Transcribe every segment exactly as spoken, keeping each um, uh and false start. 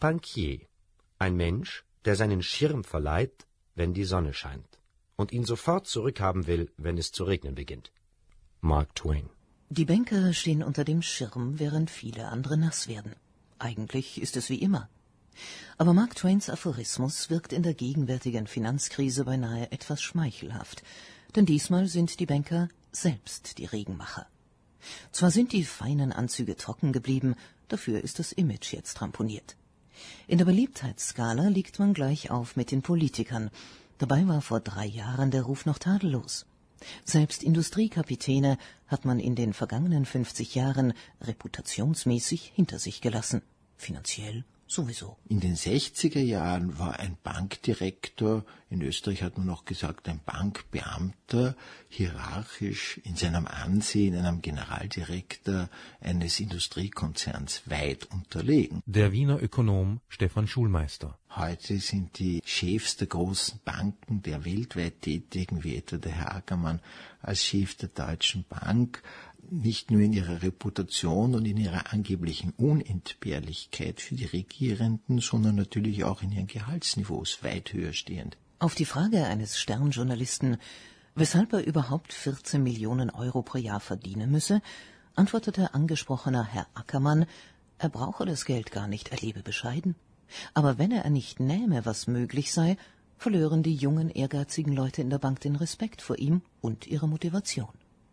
Bankier, ein Mensch, der seinen Schirm verleiht, wenn die Sonne scheint, und ihn sofort zurückhaben will, wenn es zu regnen beginnt. Mark Twain. Die Banker stehen unter dem Schirm, während viele andere nass werden. Eigentlich ist es wie immer. Aber Mark Twains Aphorismus wirkt in der gegenwärtigen Finanzkrise beinahe etwas schmeichelhaft, denn diesmal sind die Banker selbst die Regenmacher. Zwar sind die feinen Anzüge trocken geblieben, dafür ist das Image jetzt ramponiert. In der Beliebtheitsskala liegt man gleich auf mit den Politikern. Dabei war vor drei Jahren der Ruf noch tadellos. Selbst Industriekapitäne hat man in den vergangenen fünfzig Jahren reputationsmäßig hinter sich gelassen. Finanziell sowieso. In den sechziger Jahren war ein Bankdirektor, in Österreich hat man noch gesagt, ein Bankbeamter, hierarchisch in seinem Ansehen einem Generaldirektor eines Industriekonzerns weit unterlegen. Der Wiener Ökonom Stefan Schulmeister. Heute sind die Chefs der großen Banken, der weltweit tätigen, wie etwa der Herr Ackermann als Chef der Deutschen Bank, nicht nur in ihrer Reputation und in ihrer angeblichen Unentbehrlichkeit für die Regierenden, sondern natürlich auch in ihren Gehaltsniveaus weit höher stehend. Auf die Frage eines Sternjournalisten, weshalb er überhaupt vierzehn Millionen Euro pro Jahr verdienen müsse, antwortete angesprochener Herr Ackermann, er brauche das Geld gar nicht, er lebe bescheiden. Aber wenn er nicht nähme, was möglich sei, verlören die jungen, ehrgeizigen Leute in der Bank den Respekt vor ihm und ihre Motivation.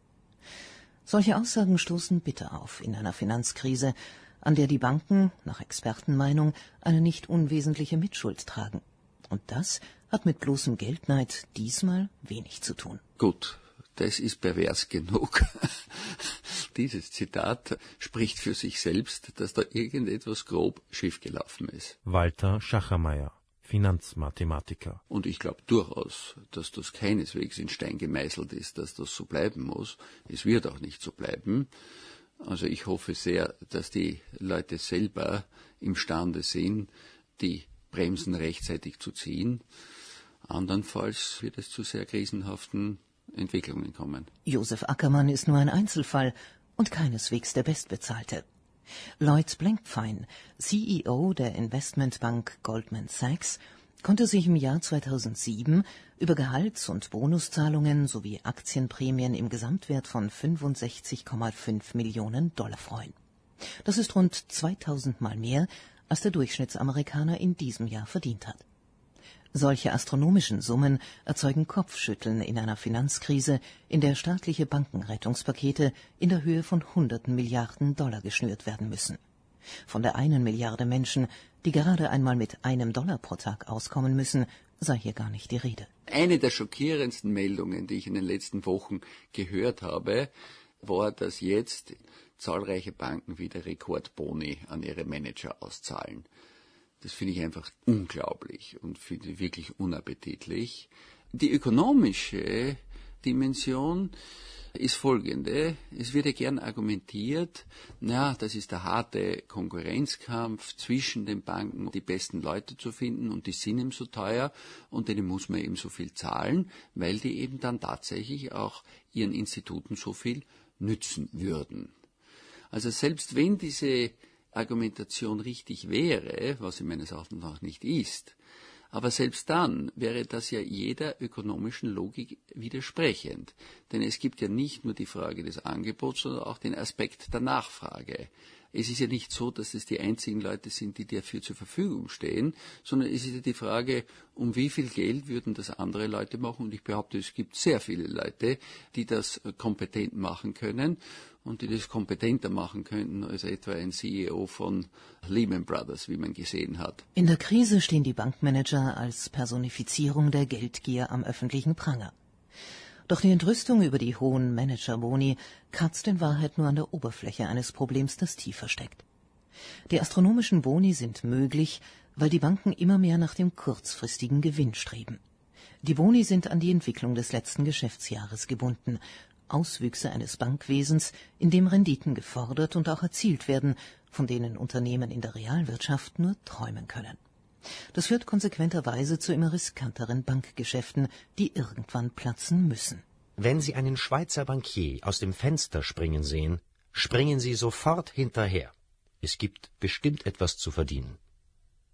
Solche Aussagen stoßen bitter auf in einer Finanzkrise, an der die Banken, nach Expertenmeinung, eine nicht unwesentliche Mitschuld tragen. Und das hat mit bloßem Geldneid diesmal wenig zu tun. Gut, das ist pervers genug. Dieses Zitat spricht für sich selbst, dass da irgendetwas grob schiefgelaufen ist. Walter Schachermeier, Finanzmathematiker. Und ich glaube durchaus, dass das keineswegs in Stein gemeißelt ist, dass das so bleiben muss. Es wird auch nicht so bleiben. Also ich hoffe sehr, dass die Leute selber imstande sind, die Bremsen rechtzeitig zu ziehen. Andernfalls wird es zu sehr krisenhaften Entwicklungen kommen. Josef Ackermann ist nur ein Einzelfall und keineswegs der Bestbezahlte. Lloyd Blankfein, C E O der Investmentbank Goldman Sachs, konnte sich im Jahr zweitausendsieben über Gehalts- und Bonuszahlungen sowie Aktienprämien im Gesamtwert von fünfundsechzig Komma fünf Millionen Dollar freuen. Das ist rund zweitausend Mal mehr, als der Durchschnittsamerikaner in diesem Jahr verdient hat. Solche astronomischen Summen erzeugen Kopfschütteln in einer Finanzkrise, in der staatliche Bankenrettungspakete in der Höhe von hunderten Milliarden Dollar geschnürt werden müssen. Von der einen Milliarde Menschen, die gerade einmal mit einem Dollar pro Tag auskommen müssen, sei hier gar nicht die Rede. Eine der schockierendsten Meldungen, die ich in den letzten Wochen gehört habe, war, dass jetzt zahlreiche Banken wieder Rekordboni an ihre Manager auszahlen. Das finde ich einfach unglaublich und finde wirklich unappetitlich. Die ökonomische Dimension ist folgende. Es wird ja gern argumentiert, na, das ist der harte Konkurrenzkampf zwischen den Banken, die besten Leute zu finden, und die sind eben so teuer und denen muss man eben so viel zahlen, weil die eben dann tatsächlich auch ihren Instituten so viel nützen würden. Also selbst wenn diese Argumentation richtig wäre, was sie meines Erachtens auch nicht ist, aber selbst dann wäre das ja jeder ökonomischen Logik widersprechend. Denn es gibt ja nicht nur die Frage des Angebots, sondern auch den Aspekt der Nachfrage. Es ist ja nicht so, dass es die einzigen Leute sind, die dafür zur Verfügung stehen, sondern es ist ja die Frage, um wie viel Geld würden das andere Leute machen. Und ich behaupte, es gibt sehr viele Leute, die das kompetent machen können und die das kompetenter machen könnten als etwa ein C E O von Lehman Brothers, wie man gesehen hat. In der Krise stehen die Bankmanager als Personifizierung der Geldgier am öffentlichen Pranger. Doch die Entrüstung über die hohen Managerboni kratzt in Wahrheit nur an der Oberfläche eines Problems, das tiefer steckt. Die astronomischen Boni sind möglich, weil die Banken immer mehr nach dem kurzfristigen Gewinn streben. Die Boni sind an die Entwicklung des letzten Geschäftsjahres gebunden, Auswüchse eines Bankwesens, in dem Renditen gefordert und auch erzielt werden, von denen Unternehmen in der Realwirtschaft nur träumen können. Das führt konsequenterweise zu immer riskanteren Bankgeschäften, die irgendwann platzen müssen. Wenn Sie einen Schweizer Bankier aus dem Fenster springen sehen, springen Sie sofort hinterher. Es gibt bestimmt etwas zu verdienen.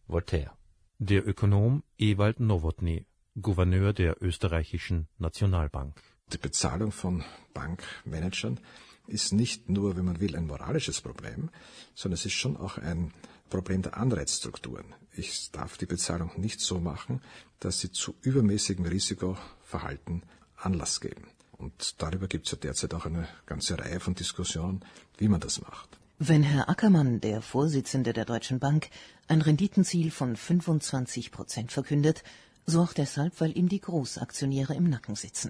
Voltaire. Der Ökonom Ewald Nowotny, Gouverneur der österreichischen Nationalbank. Die Bezahlung von Bankmanagern ist nicht nur, wenn man will, ein moralisches Problem, sondern es ist schon auch ein Problem der Anreizstrukturen. Ich darf die Bezahlung nicht so machen, dass sie zu übermäßigem Risikoverhalten Anlass geben. Und darüber gibt es ja derzeit auch eine ganze Reihe von Diskussionen, wie man das macht. Wenn Herr Ackermann, der Vorsitzende der Deutschen Bank, ein Renditenziel von fünfundzwanzig Prozent verkündet, so auch deshalb, weil ihm die Großaktionäre im Nacken sitzen.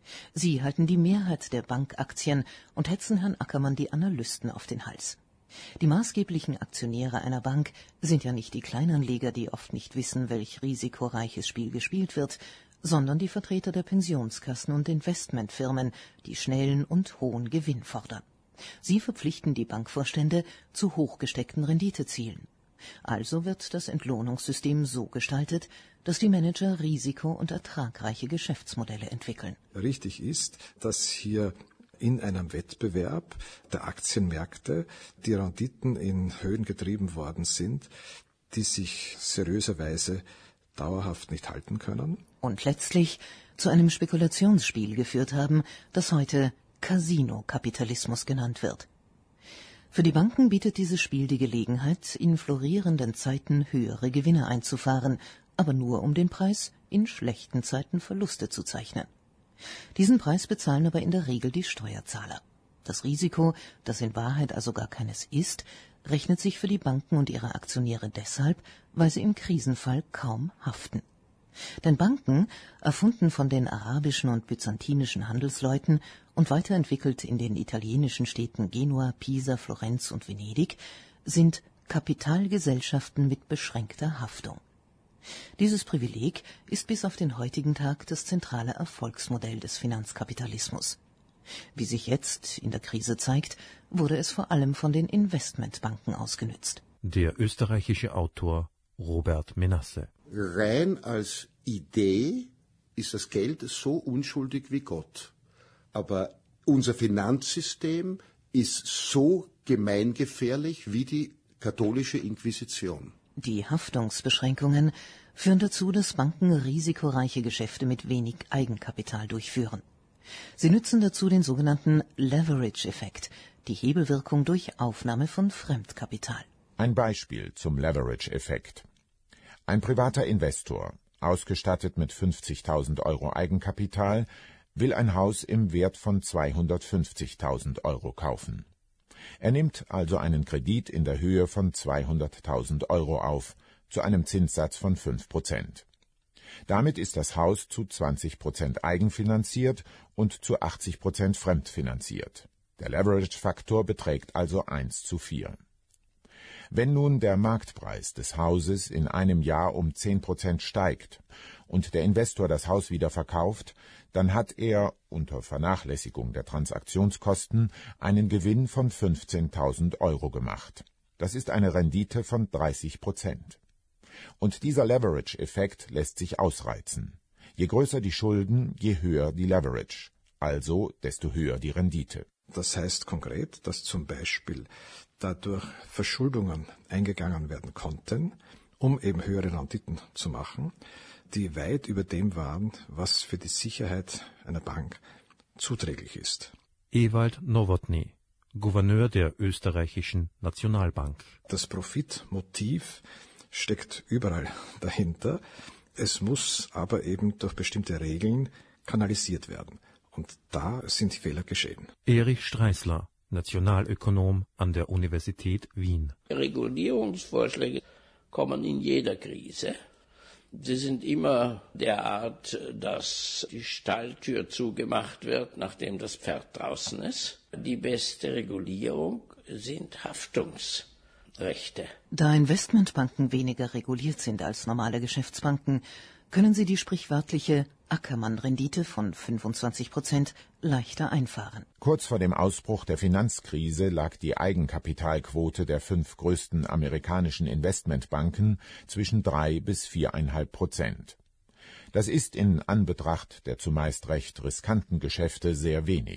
Sie halten die Mehrheit der Bankaktien und hetzen Herrn Ackermann die Analysten auf den Hals. Die maßgeblichen Aktionäre einer Bank sind ja nicht die Kleinanleger, die oft nicht wissen, welch risikoreiches Spiel gespielt wird, sondern die Vertreter der Pensionskassen und Investmentfirmen, die schnellen und hohen Gewinn fordern. Sie verpflichten die Bankvorstände zu hochgesteckten Renditezielen. Also wird das Entlohnungssystem so gestaltet, dass die Manager risiko- und ertragreiche Geschäftsmodelle entwickeln. Richtig ist, dass hier in einem Wettbewerb der Aktienmärkte die Renditen in Höhen getrieben worden sind, die sich seriöserweise dauerhaft nicht halten können. Und letztlich zu einem Spekulationsspiel geführt haben, das heute Casino-Kapitalismus genannt wird. Für die Banken bietet dieses Spiel die Gelegenheit, in florierenden Zeiten höhere Gewinne einzufahren, aber nur um den Preis, in schlechten Zeiten Verluste zu zeichnen. Diesen Preis bezahlen aber in der Regel die Steuerzahler. Das Risiko, das in Wahrheit also gar keines ist, rechnet sich für die Banken und ihre Aktionäre deshalb, weil sie im Krisenfall kaum haften. Denn Banken, erfunden von den arabischen und byzantinischen Handelsleuten und weiterentwickelt in den italienischen Städten Genua, Pisa, Florenz und Venedig, sind Kapitalgesellschaften mit beschränkter Haftung. Dieses Privileg ist bis auf den heutigen Tag das zentrale Erfolgsmodell des Finanzkapitalismus. Wie sich jetzt in der Krise zeigt, wurde es vor allem von den Investmentbanken ausgenützt. Der österreichische Autor Robert Menasse. Rein als Idee ist das Geld so unschuldig wie Gott. Aber unser Finanzsystem ist so gemeingefährlich wie die katholische Inquisition. Die Haftungsbeschränkungen führen dazu, dass Banken risikoreiche Geschäfte mit wenig Eigenkapital durchführen. Sie nützen dazu den sogenannten Leverage-Effekt, die Hebelwirkung durch Aufnahme von Fremdkapital. Ein Beispiel zum Leverage-Effekt. Ein privater Investor, ausgestattet mit fünfzigtausend Euro Eigenkapital, will ein Haus im Wert von zweihundertfünfzigtausend Euro kaufen. Er nimmt also einen Kredit in der Höhe von zweihunderttausend Euro auf, zu einem Zinssatz von fünf Prozent. Damit ist das Haus zu zwanzig Prozent eigenfinanziert und zu achtzig Prozent fremdfinanziert. Der Leverage-Faktor beträgt also eins zu vier. Wenn nun der Marktpreis des Hauses in einem Jahr um zehn Prozent steigt und der Investor das Haus wieder verkauft, dann hat er, unter Vernachlässigung der Transaktionskosten, einen Gewinn von fünfzehntausend Euro gemacht. Das ist eine Rendite von dreißig Prozent. Und dieser Leverage-Effekt lässt sich ausreizen. Je größer die Schulden, je höher die Leverage, also desto höher die Rendite. Das heißt konkret, dass zum Beispiel dadurch Verschuldungen eingegangen werden konnten, um eben höhere Renditen zu machen, die weit über dem waren, was für die Sicherheit einer Bank zuträglich ist. Ewald Nowotny, Gouverneur der österreichischen Nationalbank. Das Profitmotiv steckt überall dahinter. Es muss aber eben durch bestimmte Regeln kanalisiert werden. Und da sind Fehler geschehen. Erich Streisler, Nationalökonom an der Universität Wien. Regulierungsvorschläge kommen in jeder Krise. Sie sind immer der Art, dass die Stalltür zugemacht wird, nachdem das Pferd draußen ist. Die beste Regulierung sind Haftungsrechte. Da Investmentbanken weniger reguliert sind als normale Geschäftsbanken, können sie die sprichwörtliche Ackermann-Rendite von fünfundzwanzig Prozent leichter einfahren. Kurz vor dem Ausbruch der Finanzkrise lag die Eigenkapitalquote der fünf größten amerikanischen Investmentbanken zwischen drei bis viereinhalb Prozent. Das ist in Anbetracht der zumeist recht riskanten Geschäfte sehr wenig.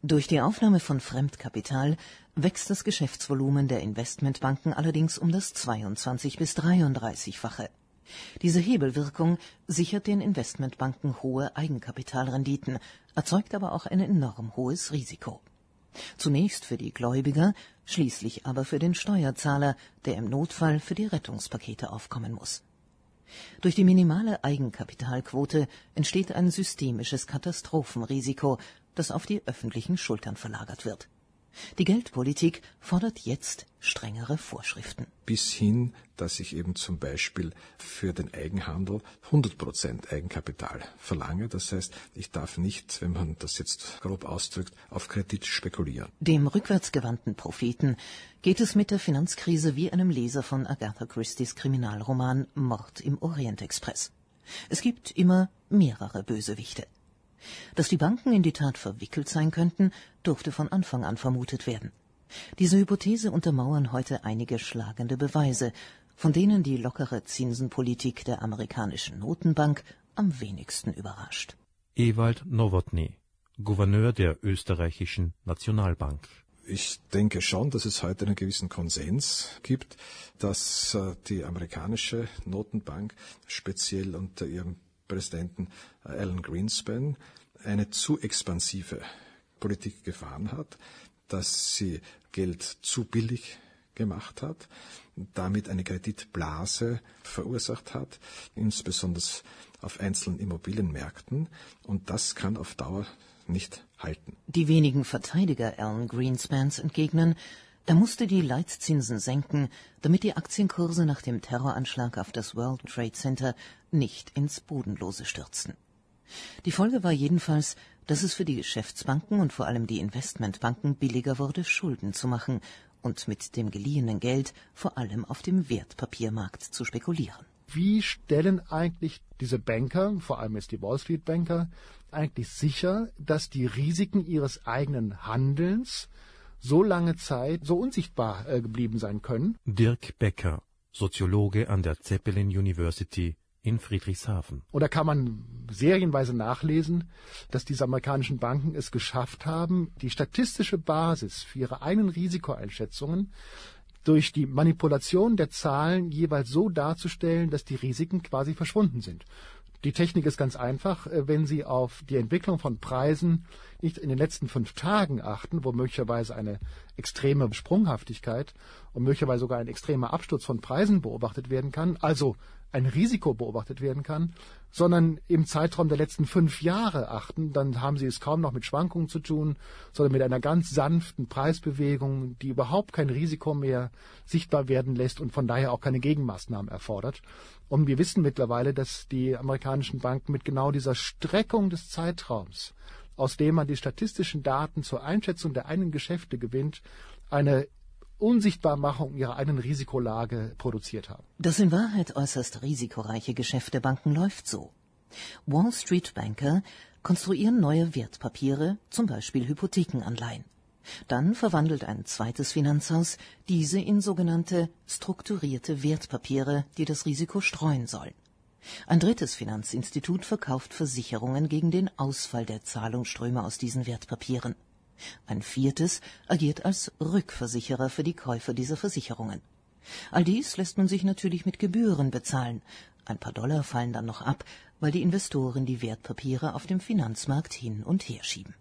Durch die Aufnahme von Fremdkapital wächst das Geschäftsvolumen der Investmentbanken allerdings um das zweiundzwanzig- bis dreiunddreißigfache. Diese Hebelwirkung sichert den Investmentbanken hohe Eigenkapitalrenditen, erzeugt aber auch ein enorm hohes Risiko. Zunächst für die Gläubiger, schließlich aber für den Steuerzahler, der im Notfall für die Rettungspakete aufkommen muss. Durch die minimale Eigenkapitalquote entsteht ein systemisches Katastrophenrisiko, das auf die öffentlichen Schultern verlagert wird. Die Geldpolitik fordert jetzt strengere Vorschriften. Bis hin, dass ich eben zum Beispiel für den Eigenhandel hundert Prozent Eigenkapital verlange. Das heißt, ich darf nicht, wenn man das jetzt grob ausdrückt, auf Kredit spekulieren. Dem rückwärtsgewandten Propheten geht es mit der Finanzkrise wie einem Leser von Agatha Christie's Kriminalroman Mord im Orientexpress. Es gibt immer mehrere Bösewichte. Dass die Banken in die Tat verwickelt sein könnten, durfte von Anfang an vermutet werden. Diese Hypothese untermauern heute einige schlagende Beweise, von denen die lockere Zinsenpolitik der amerikanischen Notenbank am wenigsten überrascht. Ewald Nowotny, Gouverneur der österreichischen Nationalbank. Ich denke schon, dass es heute einen gewissen Konsens gibt, dass äh, die amerikanische Notenbank speziell unter ihrem Präsidenten Alan Greenspan eine zu expansive Politik gefahren hat, dass sie Geld zu billig gemacht hat, damit eine Kreditblase verursacht hat, insbesondere auf einzelnen Immobilienmärkten, und das kann auf Dauer nicht halten. Die wenigen Verteidiger Alan Greenspans entgegnen, er musste die Leitzinsen senken, damit die Aktienkurse nach dem Terroranschlag auf das World Trade Center nicht ins Bodenlose stürzten. Die Folge war jedenfalls, dass es für die Geschäftsbanken und vor allem die Investmentbanken billiger wurde, Schulden zu machen und mit dem geliehenen Geld vor allem auf dem Wertpapiermarkt zu spekulieren. Wie stellen eigentlich diese Banker, vor allem jetzt die Wall Street Banker, eigentlich sicher, dass die Risiken ihres eigenen Handelns so lange Zeit so unsichtbar äh, geblieben sein können? Dirk Becker, Soziologe an der Zeppelin University in Friedrichshafen. Oder kann man serienweise nachlesen, dass diese amerikanischen Banken es geschafft haben, die statistische Basis für ihre eigenen Risikoeinschätzungen durch die Manipulation der Zahlen jeweils so darzustellen, dass die Risiken quasi verschwunden sind. Die Technik ist ganz einfach. Wenn Sie auf die Entwicklung von Preisen nicht in den letzten fünf Tagen achten, wo möglicherweise eine extreme Sprunghaftigkeit und möglicherweise sogar ein extremer Absturz von Preisen beobachtet werden kann, also ein Risiko beobachtet werden kann, sondern im Zeitraum der letzten fünf Jahre achten, dann haben Sie es kaum noch mit Schwankungen zu tun, sondern mit einer ganz sanften Preisbewegung, die überhaupt kein Risiko mehr sichtbar werden lässt und von daher auch keine Gegenmaßnahmen erfordert. Und wir wissen mittlerweile, dass die amerikanischen Banken mit genau dieser Streckung des Zeitraums, aus dem man die statistischen Daten zur Einschätzung der eigenen Geschäfte gewinnt, eine Unsichtbarmachung ihrer eigenen Risikolage produziert haben. Das in Wahrheit äußerst risikoreiche Geschäft der Banken läuft so. Wall Street Banker konstruieren neue Wertpapiere, zum Beispiel Hypothekenanleihen. Dann verwandelt ein zweites Finanzhaus diese in sogenannte strukturierte Wertpapiere, die das Risiko streuen sollen. Ein drittes Finanzinstitut verkauft Versicherungen gegen den Ausfall der Zahlungsströme aus diesen Wertpapieren. Ein viertes agiert als Rückversicherer für die Käufer dieser Versicherungen. All dies lässt man sich natürlich mit Gebühren bezahlen. Ein paar Dollar fallen dann noch ab, weil die Investoren die Wertpapiere auf dem Finanzmarkt hin und her schieben.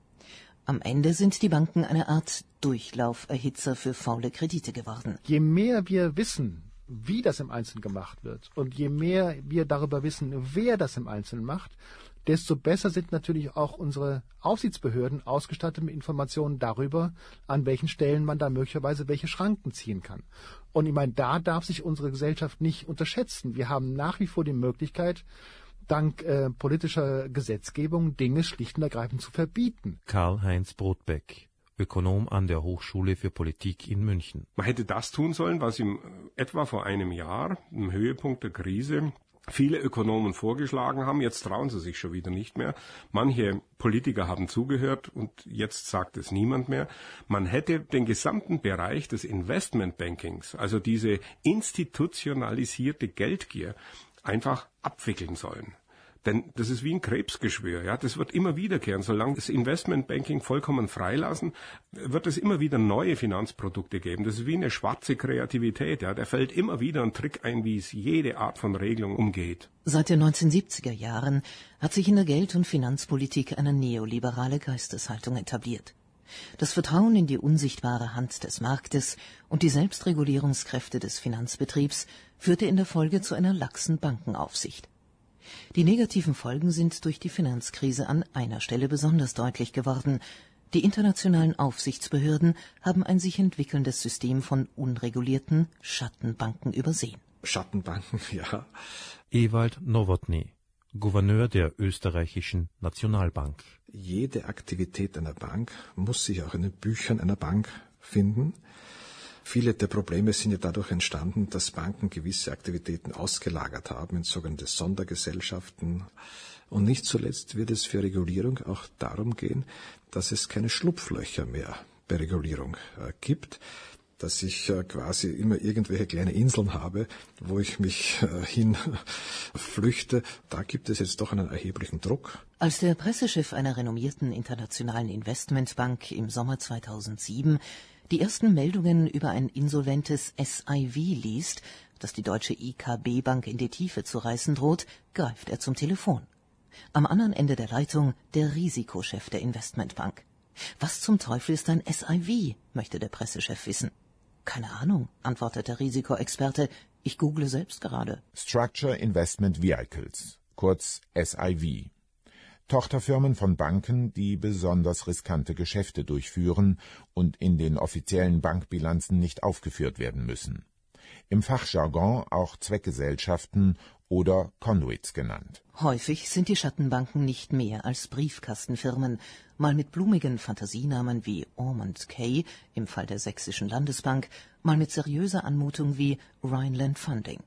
Am Ende sind die Banken eine Art Durchlauferhitzer für faule Kredite geworden. Je mehr wir wissen, wie das im Einzelnen gemacht wird, und je mehr wir darüber wissen, wer das im Einzelnen macht, desto besser sind natürlich auch unsere Aufsichtsbehörden ausgestattet mit Informationen darüber, an welchen Stellen man da möglicherweise welche Schranken ziehen kann. Und ich meine, da darf sich unsere Gesellschaft nicht unterschätzen. Wir haben nach wie vor die Möglichkeit, dank äh, politischer Gesetzgebung Dinge schlicht und ergreifend zu verbieten. Karl-Heinz Brodbeck, Ökonom an der Hochschule für Politik in München. Man hätte das tun sollen, was im etwa vor einem Jahr, im Höhepunkt der Krise, viele Ökonomen vorgeschlagen haben. Jetzt trauen sie sich schon wieder nicht mehr. Manche Politiker haben zugehört und jetzt sagt es niemand mehr. Man hätte den gesamten Bereich des Investmentbankings, also diese institutionalisierte Geldgier, einfach abwickeln sollen. Denn das ist wie ein Krebsgeschwür. Ja, das wird immer wiederkehren. Solange das Investmentbanking vollkommen freilassen, wird es immer wieder neue Finanzprodukte geben. Das ist wie eine schwarze Kreativität. Ja, da fällt immer wieder ein Trick ein, wie es jede Art von Regelung umgeht. Seit den neunzehnhundertsiebziger Jahren hat sich in der Geld- und Finanzpolitik eine neoliberale Geisteshaltung etabliert. Das Vertrauen in die unsichtbare Hand des Marktes und die Selbstregulierungskräfte des Finanzbetriebs führte in der Folge zu einer laxen Bankenaufsicht. Die negativen Folgen sind durch die Finanzkrise an einer Stelle besonders deutlich geworden. Die internationalen Aufsichtsbehörden haben ein sich entwickelndes System von unregulierten Schattenbanken übersehen. Schattenbanken, ja. Ewald Nowotny, Gouverneur der österreichischen Nationalbank. Jede Aktivität einer Bank muss sich auch in den Büchern einer Bank finden. Viele der Probleme sind ja dadurch entstanden, dass Banken gewisse Aktivitäten ausgelagert haben in sogenannte Sondergesellschaften. Und nicht zuletzt wird es für Regulierung auch darum gehen, dass es keine Schlupflöcher mehr bei Regulierung äh, gibt, dass ich äh, quasi immer irgendwelche kleine Inseln habe, wo ich mich äh, hin flüchte. Da gibt es jetzt doch einen erheblichen Druck. Als der Pressechef einer renommierten internationalen Investmentbank im Sommer zweitausendsieben die ersten Meldungen über ein insolventes S I V liest, das die deutsche I K B-Bank in die Tiefe zu reißen droht, greift er zum Telefon. Am anderen Ende der Leitung der Risikochef der Investmentbank. Was zum Teufel ist ein S I V, möchte der Pressechef wissen. Keine Ahnung, antwortet der Risikoexperte. Ich google selbst gerade. Structure Investment Vehicles, kurz S I V. Tochterfirmen von Banken, die besonders riskante Geschäfte durchführen und in den offiziellen Bankbilanzen nicht aufgeführt werden müssen. Im Fachjargon auch Zweckgesellschaften oder Conduits genannt. Häufig sind die Schattenbanken nicht mehr als Briefkastenfirmen, mal mit blumigen Fantasienamen wie Ormond Kay im Fall der Sächsischen Landesbank, mal mit seriöser Anmutung wie Rhineland Funding.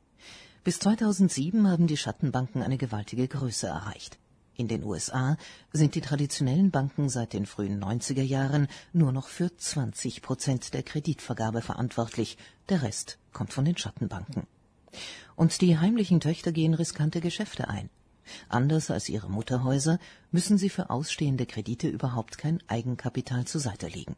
Bis zweitausendsieben haben die Schattenbanken eine gewaltige Größe erreicht. In den U S A sind die traditionellen Banken seit den frühen neunziger Jahren nur noch für zwanzig Prozent der Kreditvergabe verantwortlich. Der Rest kommt von den Schattenbanken. Und die heimlichen Töchter gehen riskante Geschäfte ein. Anders als ihre Mutterhäuser müssen sie für ausstehende Kredite überhaupt kein Eigenkapital zur Seite legen.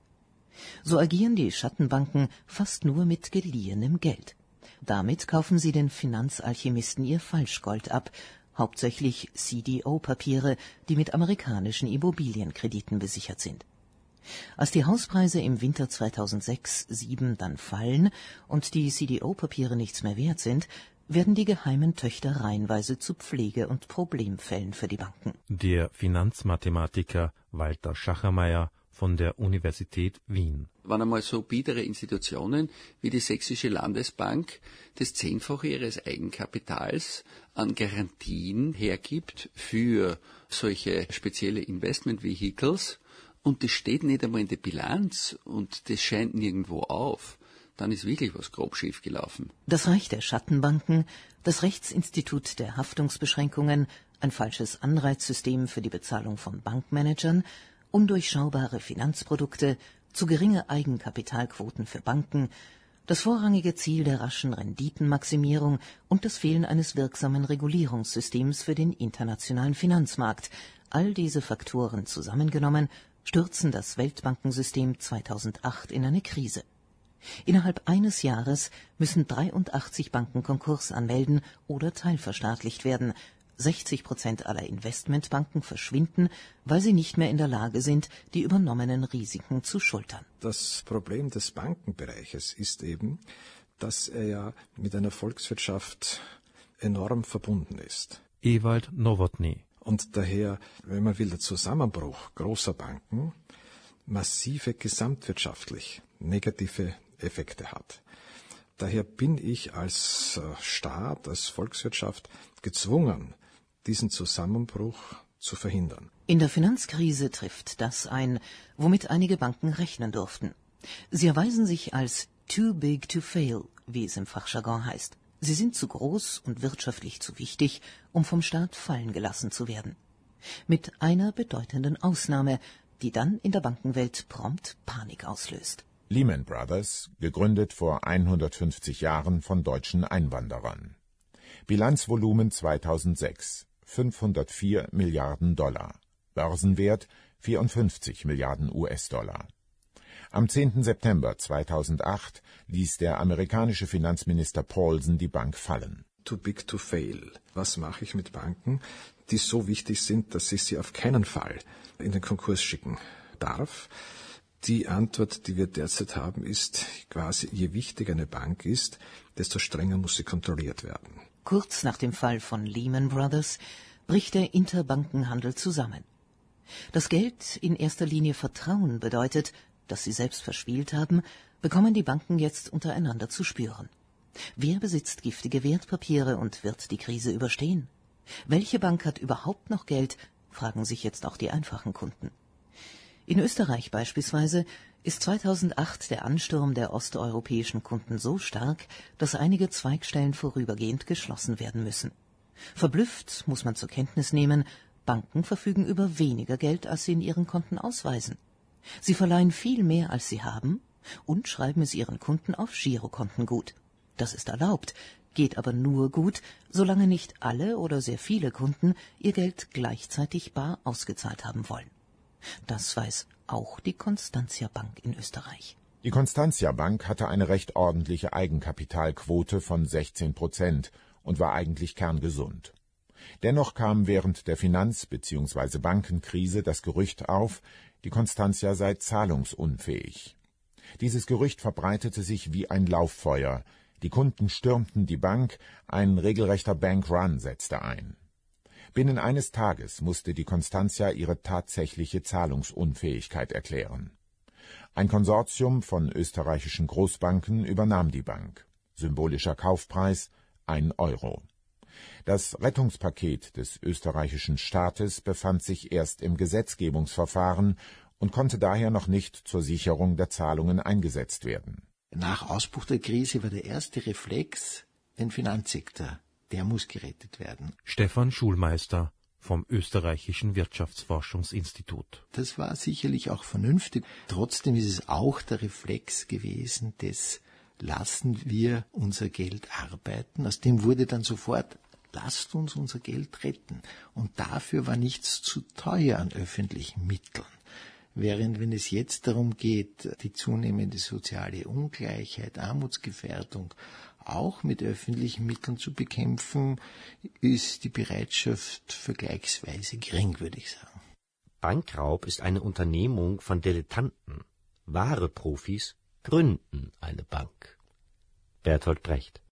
So agieren die Schattenbanken fast nur mit geliehenem Geld. Damit kaufen sie den Finanzalchemisten ihr Falschgold ab, hauptsächlich C D O-Papiere, die mit amerikanischen Immobilienkrediten besichert sind. Als die Hauspreise im Winter zweitausendsechs sieben dann fallen und die C D O-Papiere nichts mehr wert sind, werden die geheimen Töchter reihenweise zu Pflege- und Problemfällen für die Banken. Der Finanzmathematiker Walter Schachermeier von der Universität Wien. Wenn einmal so biedere Institutionen wie die Sächsische Landesbank das Zehnfache ihres Eigenkapitals an Garantien hergibt für solche spezielle Investment-Vehicles und das steht nicht einmal in der Bilanz und das scheint nirgendwo auf, dann ist wirklich was grob schief gelaufen. Das Reich der Schattenbanken, das Rechtsinstitut der Haftungsbeschränkungen, ein falsches Anreizsystem für die Bezahlung von Bankmanagern, undurchschaubare Finanzprodukte, zu geringe Eigenkapitalquoten für Banken, das vorrangige Ziel der raschen Renditenmaximierung und das Fehlen eines wirksamen Regulierungssystems für den internationalen Finanzmarkt. All diese Faktoren zusammengenommen stürzen das Weltbankensystem zweitausendacht in eine Krise. Innerhalb eines Jahres müssen dreiundachtzig Banken Konkurs anmelden oder teilverstaatlicht werden. sechzig Prozent aller Investmentbanken verschwinden, weil sie nicht mehr in der Lage sind, die übernommenen Risiken zu schultern. Das Problem des Bankenbereiches ist eben, dass er ja mit einer Volkswirtschaft enorm verbunden ist. Ewald Nowotny. Und daher, wenn man will, der Zusammenbruch großer Banken massive gesamtwirtschaftlich negative Effekte hat. Daher bin ich als Staat, als Volkswirtschaft gezwungen, diesen Zusammenbruch zu verhindern. In der Finanzkrise trifft das ein, womit einige Banken rechnen durften. Sie erweisen sich als too big to fail, wie es im Fachjargon heißt. Sie sind zu groß und wirtschaftlich zu wichtig, um vom Staat fallen gelassen zu werden. Mit einer bedeutenden Ausnahme, die dann in der Bankenwelt prompt Panik auslöst. Lehman Brothers, gegründet vor hundertfünfzig Jahren von deutschen Einwanderern. Bilanzvolumen zweitausendsechs, fünfhundertvier Milliarden Dollar, Börsenwert vierundfünfzig Milliarden U S-Dollar. Am zehnten September zweitausendacht ließ der amerikanische Finanzminister Paulson die Bank fallen. Too big to fail. Was mache ich mit Banken, die so wichtig sind, dass ich sie auf keinen Fall in den Konkurs schicken darf? Die Antwort, die wir derzeit haben, ist quasi, je wichtiger eine Bank ist, desto strenger muss sie kontrolliert werden. Kurz nach dem Fall von Lehman Brothers bricht der Interbankenhandel zusammen. Das Geld, in erster Linie Vertrauen bedeutet, das sie selbst verspielt haben, bekommen die Banken jetzt untereinander zu spüren. Wer besitzt giftige Wertpapiere und wird die Krise überstehen? Welche Bank hat überhaupt noch Geld, fragen sich jetzt auch die einfachen Kunden. In Österreich beispielsweise ist zweitausendacht der Ansturm der osteuropäischen Kunden so stark, dass einige Zweigstellen vorübergehend geschlossen werden müssen. Verblüfft muss man zur Kenntnis nehmen, Banken verfügen über weniger Geld, als sie in ihren Konten ausweisen. Sie verleihen viel mehr, als sie haben, und schreiben es ihren Kunden auf Girokonten gut. Das ist erlaubt, geht aber nur gut, solange nicht alle oder sehr viele Kunden ihr Geld gleichzeitig bar ausgezahlt haben wollen. Das weiß auch die Constantia Bank in Österreich. Die Constantia Bank hatte eine recht ordentliche Eigenkapitalquote von sechzehn Prozent und war eigentlich kerngesund. Dennoch kam während der Finanz- bzw. Bankenkrise das Gerücht auf, die Constantia sei zahlungsunfähig. Dieses Gerücht verbreitete sich wie ein Lauffeuer. Die Kunden stürmten die Bank, ein regelrechter Bankrun setzte ein. Binnen eines Tages musste die Constantia ihre tatsächliche Zahlungsunfähigkeit erklären. Ein Konsortium von österreichischen Großbanken übernahm die Bank. Symbolischer Kaufpreis ein Euro. Das Rettungspaket des österreichischen Staates befand sich erst im Gesetzgebungsverfahren und konnte daher noch nicht zur Sicherung der Zahlungen eingesetzt werden. Nach Ausbruch der Krise war der erste Reflex, den Finanzsektor, der muss gerettet werden. Stefan Schulmeister vom Österreichischen Wirtschaftsforschungsinstitut. Das war sicherlich auch vernünftig. Trotzdem ist es auch der Reflex gewesen, des lassen wir unser Geld arbeiten. Aus dem wurde dann sofort, lasst uns unser Geld retten. Und dafür war nichts zu teuer an öffentlichen Mitteln. Während wenn es jetzt darum geht, die zunehmende soziale Ungleichheit, Armutsgefährdung auch mit öffentlichen Mitteln zu bekämpfen, ist die Bereitschaft vergleichsweise gering, würde ich sagen. Bankraub ist eine Unternehmung von Dilettanten. Wahre Profis gründen eine Bank. Bertolt Brecht.